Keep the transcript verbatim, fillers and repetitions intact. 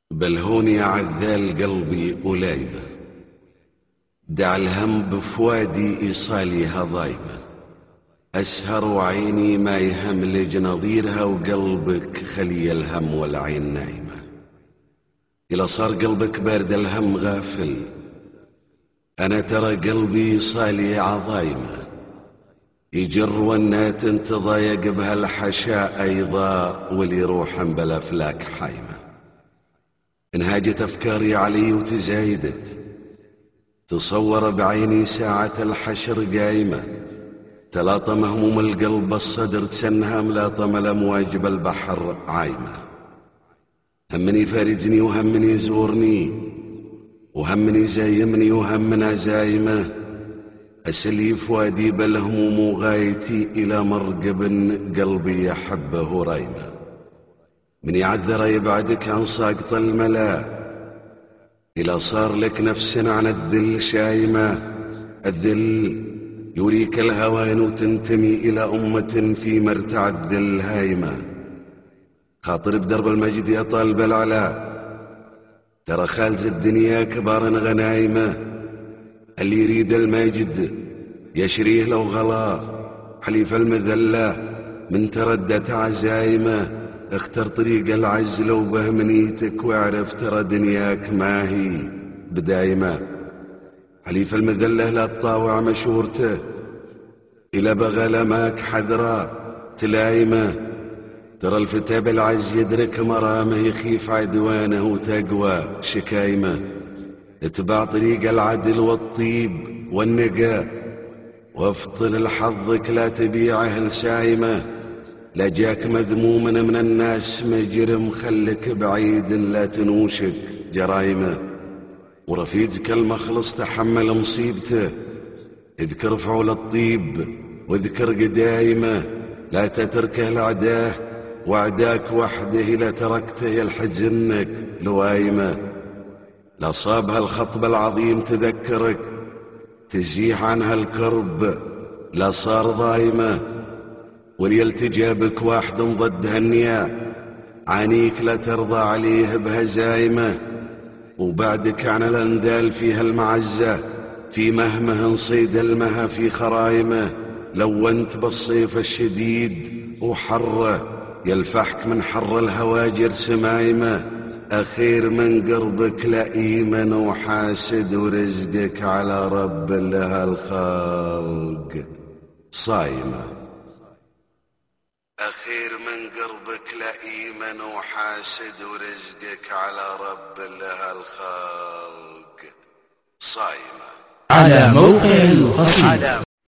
بل هون يا عذال قلبي أليمة، دع الهم بفوادي إيصاليها ضايمة، أسهر وعيني ما يهملج نظيرها، وقلبك خلي الهم والعين نايمة. إلا صار قلبك بارد الهم غافل، أنا ترى قلبي صالي عظايمة، يجر والنات تضايق بهالحشاء أيضا، ولي روحا بالأفلاك حايمة. انهاجت أفكاري علي وتزايدت، تصور بعيني ساعة الحشر قايمة، تلاطم هموم القلب الصدر تسنها ملاطم الأمواج بالبحر عايمة. همني فارجني وهمني يزورني، وهمني زايمني وهمنا زايمة، أسلي فؤادي بالهموم وغايتي إلى مرقب قلبي يحبه رايمة. من يعذر يبعدك عن ساقط الملا، إلى صار لك نفس عن الذل شايمة. الذل يريك الهوان وتنتمي إلى أمة في مرتع الذل هايمة. خاطر بدرب المجد يا طالب العلا، ترى خالز الدنيا كبار غنايمة، اللي يريد المجد يشريه لو غلا، حليف المذلة من تردت عزايمة. اختر طريق العز لو بهمنيتك، واعرف ترى دنياك ما هي بدايمة. حليف المذلة لا تطاوع مشورته، إلى بغى لماك حذرا تلايمة. ترى الفتى بالعز يدرك مرامه، يخيف عدوانه وتقوى شكايمة. اتبع طريق العدل والطيب والنقاء، وافطن لحظك لا تبيعه لسايمة. لا جاك مذموم من الناس مجرم، خلك بعيد لا تنوشك جرايمه. ورفيقك المخلص تحمل مصيبته، اذكر فعول الطيب واذكر قدايمه. لا تتركه لعداه وعداك وحده، لا تركته يلحزنك لوايمه. لا صاب هالخطب العظيم تذكرك، تزيح عنها الكرب لا صار ضايمه. وليلتجابك واحد ضد هالنيا، عانيك لا ترضى عليه بهزايمه. وبعدك عن الأنذال فيها المعزة، في مهمه صيد المها في خرايمه. لو انت بالصيف الشديد وحره، يلفحك من حر الهواجر سمايمه. أخير من قربك لئيما وحاسد، ورزقك على رب لها الخلق صايمة. أخير من قربك لئيما وحاسد، ورزقك على رب لها الخلق صايمة. على موقع القصيدة.